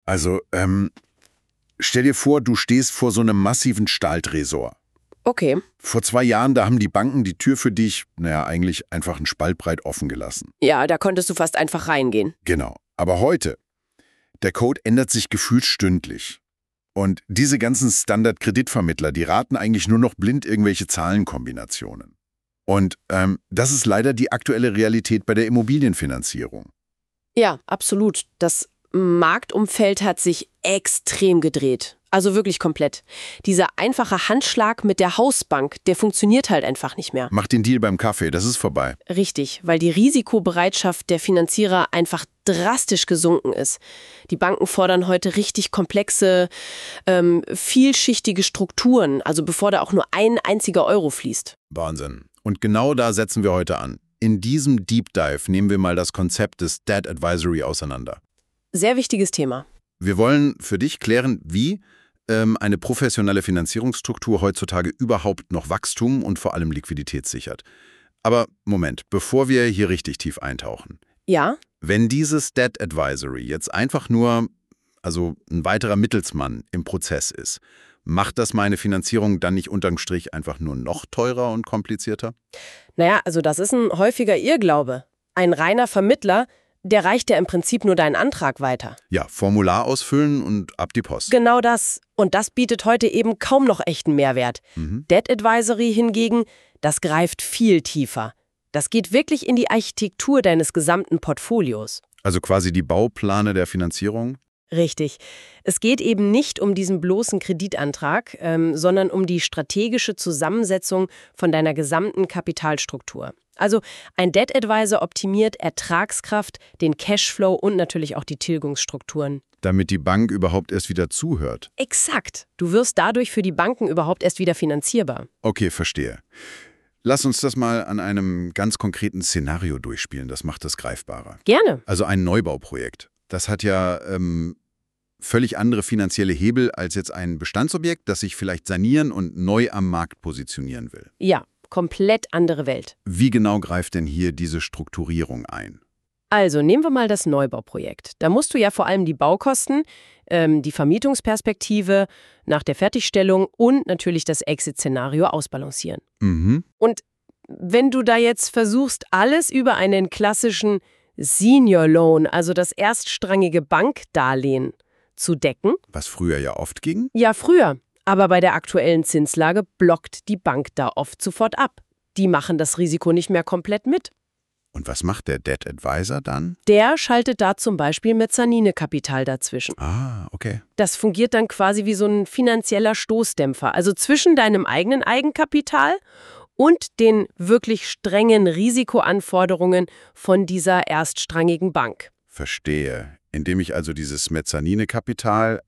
Also, stell dir vor, du stehst vor so einem massiven Stahltresor. Okay. Vor 2 Jahren, da haben die Banken die Tür für dich, eigentlich einfach einen Spalt breit offen gelassen. Ja, da konntest du fast einfach reingehen. Genau. Aber heute, der Code ändert sich gefühlt stündlich. Und diese ganzen Standard-Kreditvermittler, die raten eigentlich nur noch blind irgendwelche Zahlenkombinationen. Und das ist leider die aktuelle Realität bei der Immobilienfinanzierung. Ja, absolut. Das Marktumfeld hat sich extrem gedreht. Also wirklich komplett. Dieser einfache Handschlag mit der Hausbank, der funktioniert halt einfach nicht mehr. Mach den Deal beim Kaffee, das ist vorbei. Richtig, weil die Risikobereitschaft der Finanzierer einfach drastisch gesunken ist. Die Banken fordern heute richtig komplexe, vielschichtige Strukturen, also bevor da auch nur ein einziger Euro fließt. Wahnsinn. Und genau da setzen wir heute an. In diesem Deep Dive nehmen wir mal das Konzept des Debt Advisory auseinander. Sehr wichtiges Thema. Wir wollen für dich klären, wie eine professionelle Finanzierungsstruktur heutzutage überhaupt noch Wachstum und vor allem Liquidität sichert. Aber Moment, bevor wir hier richtig tief eintauchen. Ja? Wenn dieses Debt Advisory jetzt einfach nur, ein weiterer Mittelsmann im Prozess ist, macht das meine Finanzierung dann nicht unterm Strich einfach nur noch teurer und komplizierter? Naja, also das ist ein häufiger Irrglaube. Ein reiner Vermittler, der reicht ja im Prinzip nur deinen Antrag weiter. Ja, Formular ausfüllen und ab die Post. Genau das. Und das bietet heute eben kaum noch echten Mehrwert. Debt Advisory hingegen, das greift viel tiefer. Das geht wirklich in die Architektur deines gesamten Portfolios. Also quasi die Bauplane der Finanzierung? Richtig. Es geht eben nicht um diesen bloßen Kreditantrag, sondern um die strategische Zusammensetzung von deiner gesamten Kapitalstruktur. Also ein Debt Advisor optimiert Ertragskraft, den Cashflow und natürlich auch die Tilgungsstrukturen. Damit die Bank überhaupt erst wieder zuhört. Exakt. Du wirst dadurch für die Banken überhaupt erst wieder finanzierbar. Okay, verstehe. Lass uns das mal an einem ganz konkreten Szenario durchspielen, das macht es greifbarer. Gerne. Also ein Neubauprojekt. Das hat ja völlig andere finanzielle Hebel als jetzt ein Bestandsobjekt, das sich vielleicht sanieren und neu am Markt positionieren will. Ja, komplett andere Welt. Wie genau greift denn hier diese Strukturierung ein? Also nehmen wir mal das Neubauprojekt. Da musst du ja vor allem die Baukosten, die Vermietungsperspektive nach der Fertigstellung und natürlich das Exit-Szenario ausbalancieren. Und wenn du da jetzt versuchst, alles über einen klassischen Senior Loan, also das erststrangige Bankdarlehen, zu decken. Was früher ja oft ging? Ja, früher. Aber bei der aktuellen Zinslage blockt die Bank da oft sofort ab. Die machen das Risiko nicht mehr komplett mit. Und was macht der Debt Advisor dann? Der schaltet da zum Beispiel Mezzaninekapital dazwischen. Ah, okay. Das fungiert dann quasi wie so ein finanzieller Stoßdämpfer, also zwischen deinem eigenen Eigenkapital und den wirklich strengen Risikoanforderungen von dieser erststrangigen Bank. Verstehe. Indem ich also dieses Mezzaninekapital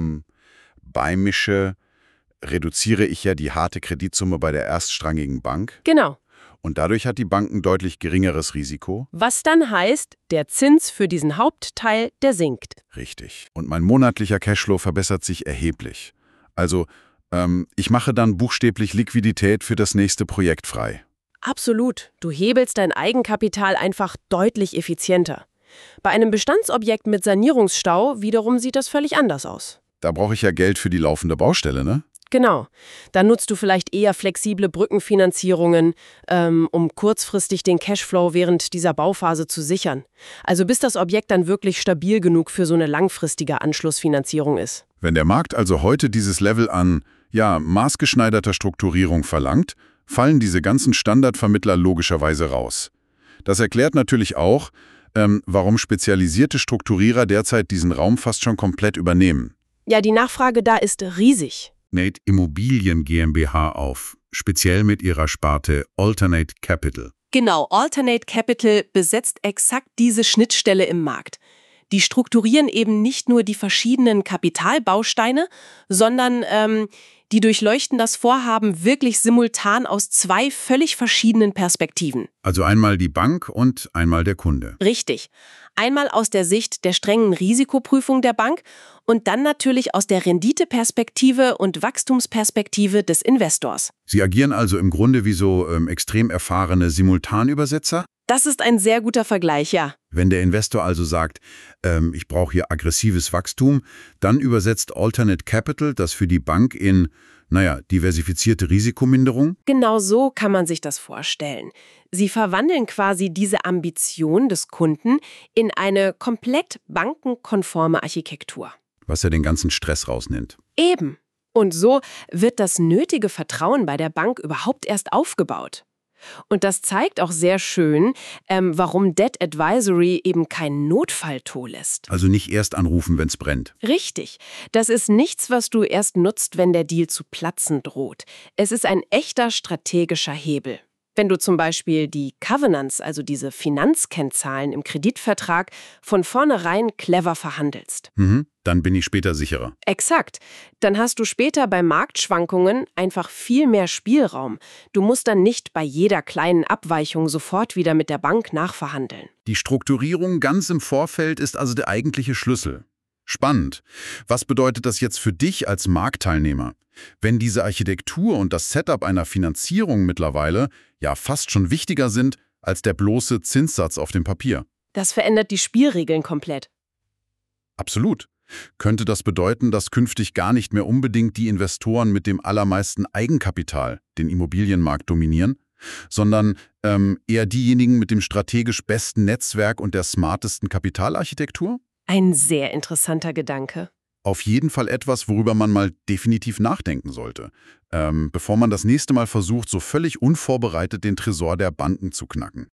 beimische, reduziere ich ja die harte Kreditsumme bei der erststrangigen Bank. Genau. Und dadurch hat die Bank ein deutlich geringeres Risiko. Was dann heißt, der Zins für diesen Hauptteil, der sinkt. Richtig. Und mein monatlicher Cashflow verbessert sich erheblich. Also, ich mache dann buchstäblich Liquidität für das nächste Projekt frei. Absolut. Du hebelst dein Eigenkapital einfach deutlich effizienter. Bei einem Bestandsobjekt mit Sanierungsstau wiederum sieht das völlig anders aus. Da brauche ich ja Geld für die laufende Baustelle, ne? Genau. Da nutzt du vielleicht eher flexible Brückenfinanzierungen, um kurzfristig den Cashflow während dieser Bauphase zu sichern. Also bis das Objekt dann wirklich stabil genug für so eine langfristige Anschlussfinanzierung ist. Wenn der Markt also heute dieses Level an, maßgeschneiderter Strukturierung verlangt, fallen diese ganzen Standardvermittler logischerweise raus. Das erklärt natürlich auch, warum spezialisierte Strukturierer derzeit diesen Raum fast schon komplett übernehmen. Ja, die Nachfrage da ist riesig. Nate Immobilien GmbH auf, speziell mit ihrer Sparte Alternate Capital. Genau, Alternate Capital besetzt exakt diese Schnittstelle im Markt. Die strukturieren eben nicht nur die verschiedenen Kapitalbausteine, sondern die durchleuchten das Vorhaben wirklich simultan aus 2 völlig verschiedenen Perspektiven. Also einmal die Bank und einmal der Kunde. Richtig. Einmal aus der Sicht der strengen Risikoprüfung der Bank und dann natürlich aus der Renditeperspektive und Wachstumsperspektive des Investors. Sie agieren also im Grunde wie so extrem erfahrene Simultanübersetzer? Das ist ein sehr guter Vergleich, ja. Wenn der Investor also sagt, ich brauche hier aggressives Wachstum, dann übersetzt Alternate Capital das für die Bank in, diversifizierte Risikominderung? Genau so kann man sich das vorstellen. Sie verwandeln quasi diese Ambition des Kunden in eine komplett bankenkonforme Architektur. Was ja den ganzen Stress rausnimmt. Eben. Und so wird das nötige Vertrauen bei der Bank überhaupt erst aufgebaut. Und das zeigt auch sehr schön, warum Debt Advisory eben kein Notfalltool ist. Also nicht erst anrufen, wenn's brennt. Richtig. Das ist nichts, was du erst nutzt, wenn der Deal zu platzen droht. Es ist ein echter strategischer Hebel. Wenn du zum Beispiel die Covenants, also diese Finanzkennzahlen im Kreditvertrag, von vornherein clever verhandelst. Dann bin ich später sicherer. Exakt. Dann hast du später bei Marktschwankungen einfach viel mehr Spielraum. Du musst dann nicht bei jeder kleinen Abweichung sofort wieder mit der Bank nachverhandeln. Die Strukturierung ganz im Vorfeld ist also der eigentliche Schlüssel. Spannend. Was bedeutet das jetzt für dich als Marktteilnehmer? Wenn diese Architektur und das Setup einer Finanzierung mittlerweile ja fast schon wichtiger sind als der bloße Zinssatz auf dem Papier. Das verändert die Spielregeln komplett. Absolut. Könnte das bedeuten, dass künftig gar nicht mehr unbedingt die Investoren mit dem allermeisten Eigenkapital den Immobilienmarkt dominieren, sondern eher diejenigen mit dem strategisch besten Netzwerk und der smartesten Kapitalarchitektur? Ein sehr interessanter Gedanke. Auf jeden Fall etwas, worüber man mal definitiv nachdenken sollte, bevor man das nächste Mal versucht, so völlig unvorbereitet den Tresor der Banken zu knacken.